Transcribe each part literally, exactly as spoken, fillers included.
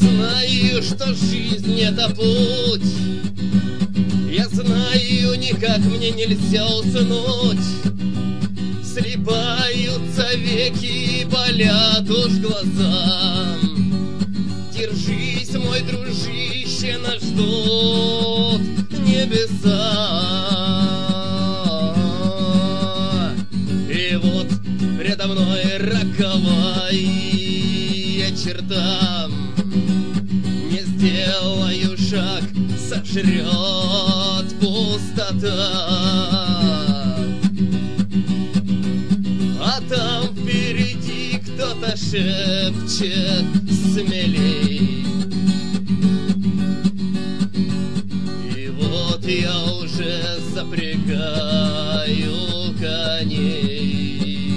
знаю, что жизнь — это путь. Я знаю, никак мне нельзя уснуть. Слипаются веки, болят уж глаза. Держись, мой дружище, нас ждут небеса. И вот предо мной роковая черта. Не сделаю шаг, сожрет пустота. А там впереди кто-то шепчет смелей. И вот я уже запрягаю коней.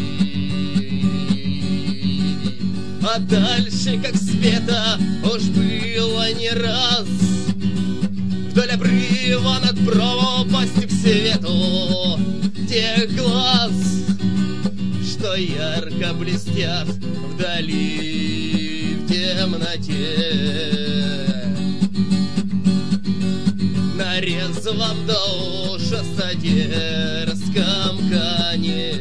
А дальше, как света, уж было не раз. Вдоль обрыва над пропастью к свету тех глаз, что ярко блестят вдали в темноте. На резвом до ужаса дерзком коне.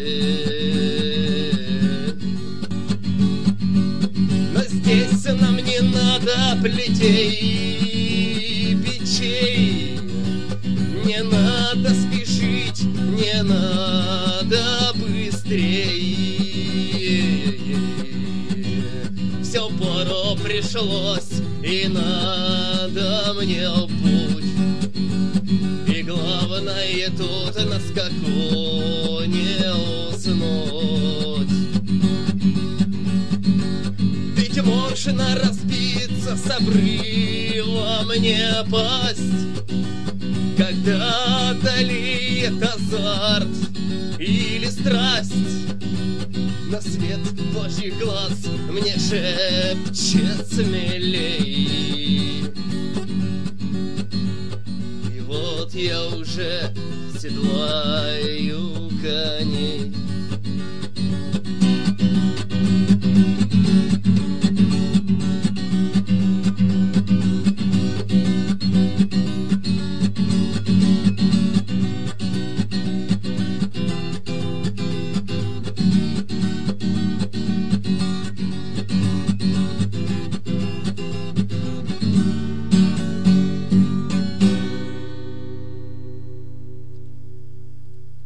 Но здесь нам не надо плетей, печей. Не надо спешить, не надо быстрей. Все пору пришлось, и надо мне в путь. И главное тут на скаку не уснуть. Ведь можно разбиться с обрыва, мне пасть, когда одолеет азарт или страсть. На свет Божьих глаз мне шепчет смелей. И вот я уже седлаю